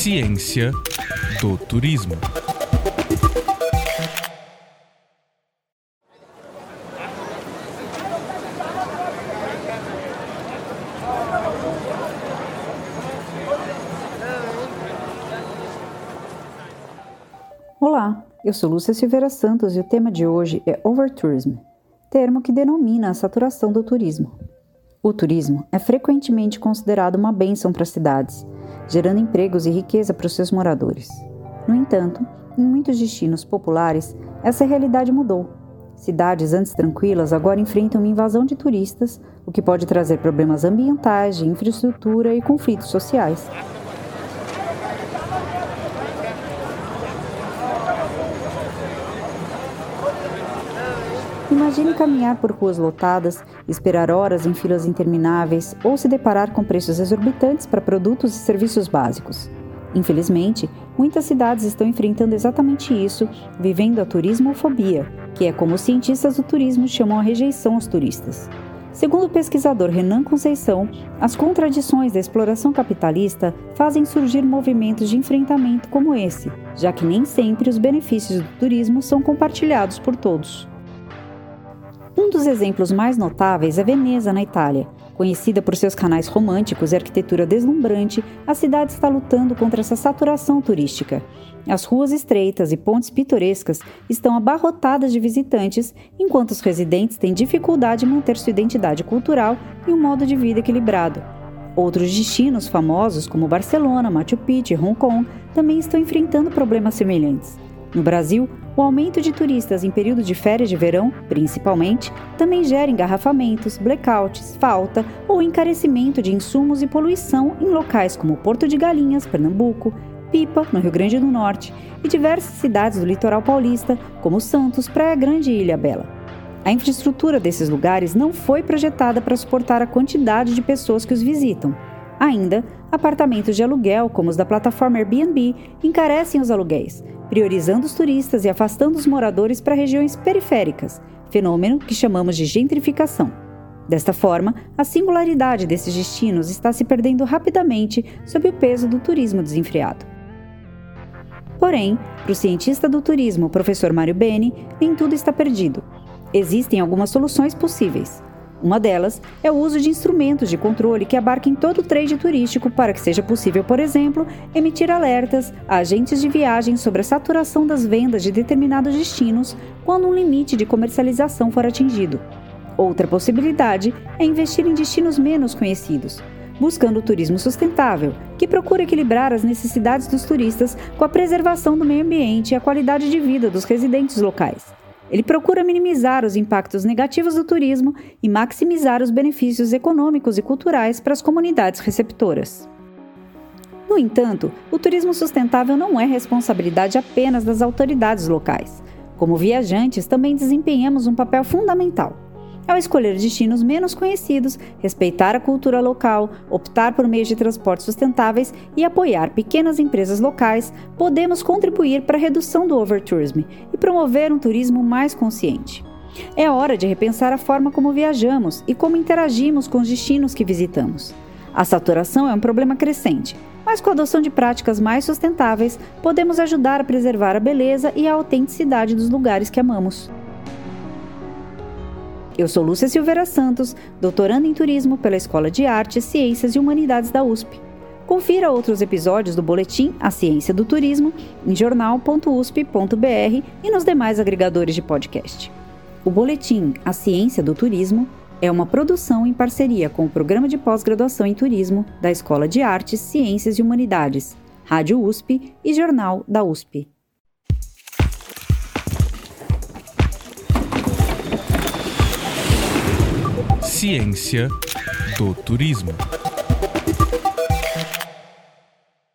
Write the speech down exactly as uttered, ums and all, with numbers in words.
Ciência do turismo. Olá, eu sou Lúcia Silveira Santos e o tema de hoje é Overtourism, termo que denomina a saturação do turismo. O turismo é frequentemente considerado uma bênção para as cidades, gerando empregos e riqueza para os seus moradores. No entanto, em muitos destinos populares, essa realidade mudou. Cidades antes tranquilas agora enfrentam uma invasão de turistas, o que pode trazer problemas ambientais, de infraestrutura e conflitos sociais. Imagine caminhar por ruas lotadas, esperar horas em filas intermináveis ou se deparar com preços exorbitantes para produtos e serviços básicos. Infelizmente, muitas cidades estão enfrentando exatamente isso, vivendo a turismofobia, que é como os cientistas do turismo chamam a rejeição aos turistas. Segundo o pesquisador Renan Conceição, as contradições da exploração capitalista fazem surgir movimentos de enfrentamento como esse, já que nem sempre os benefícios do turismo são compartilhados por todos. Um dos exemplos mais notáveis é Veneza, na Itália. Conhecida por seus canais românticos e arquitetura deslumbrante, a cidade está lutando contra essa saturação turística. As ruas estreitas e pontes pitorescas estão abarrotadas de visitantes, enquanto os residentes têm dificuldade em manter sua identidade cultural e um modo de vida equilibrado. Outros destinos famosos, como Barcelona, Machu Picchu e Hong Kong, também estão enfrentando problemas semelhantes. No Brasil, o aumento de turistas em período de férias de verão, principalmente, também gera engarrafamentos, blackouts, falta ou encarecimento de insumos e poluição em locais como Porto de Galinhas, Pernambuco, Pipa, no Rio Grande do Norte, e diversas cidades do litoral paulista, como Santos, Praia Grande e Ilhabela. A infraestrutura desses lugares não foi projetada para suportar a quantidade de pessoas que os visitam. Ainda, apartamentos de aluguel, como os da plataforma Airbnb, encarecem os aluguéis, priorizando os turistas e afastando os moradores para regiões periféricas, fenômeno que chamamos de gentrificação. Desta forma, a singularidade desses destinos está se perdendo rapidamente sob o peso do turismo desenfreado. Porém, para o cientista do turismo, o professor Mário Beni, nem tudo está perdido. Existem algumas soluções possíveis. Uma delas é o uso de instrumentos de controle que abarquem todo o trade turístico para que seja possível, por exemplo, emitir alertas a agentes de viagem sobre a saturação das vendas de determinados destinos quando um limite de comercialização for atingido. Outra possibilidade é investir em destinos menos conhecidos, buscando o turismo sustentável, que procura equilibrar as necessidades dos turistas com a preservação do meio ambiente e a qualidade de vida dos residentes locais. Ele procura minimizar os impactos negativos do turismo e maximizar os benefícios econômicos e culturais para as comunidades receptoras. No entanto, o turismo sustentável não é responsabilidade apenas das autoridades locais. Como viajantes, também desempenhamos um papel fundamental. Ao escolher destinos menos conhecidos, respeitar a cultura local, optar por meios de transporte sustentáveis e apoiar pequenas empresas locais, podemos contribuir para a redução do overtourism e promover um turismo mais consciente. É hora de repensar a forma como viajamos e como interagimos com os destinos que visitamos. A saturação é um problema crescente, mas com a adoção de práticas mais sustentáveis, podemos ajudar a preservar a beleza e a autenticidade dos lugares que amamos. Eu sou Lúcia Silveira Santos, doutoranda em turismo pela Escola de Artes, Ciências e Humanidades da U S P. Confira outros episódios do boletim A Ciência do Turismo em jornal ponto u s p ponto b r e nos demais agregadores de podcast. O boletim A Ciência do Turismo é uma produção em parceria com o Programa de Pós-Graduação em Turismo da Escola de Artes, Ciências e Humanidades, Rádio U S P e Jornal da U S P. Ciência do turismo.